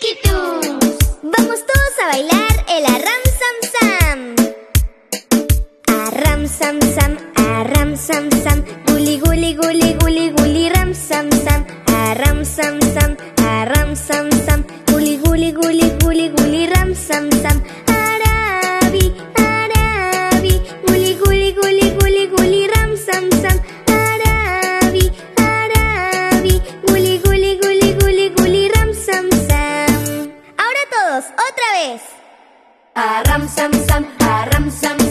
chiquitús. Vamos todos a bailar el arram sam sam. Arram sam sam, arram sam sam. Guli guli guli guli guli ram sam sam. Arram sam sam, arram sam sam. Guli guli guli guli guli ram sam sam. Arabi, arabi. Guli guli guli guli guli ram sam sam. Arabi, arabi. Guli guli guli guli guli ram sam sam. Ahora todos, otra vez. Arram sam sam, arram sam sam.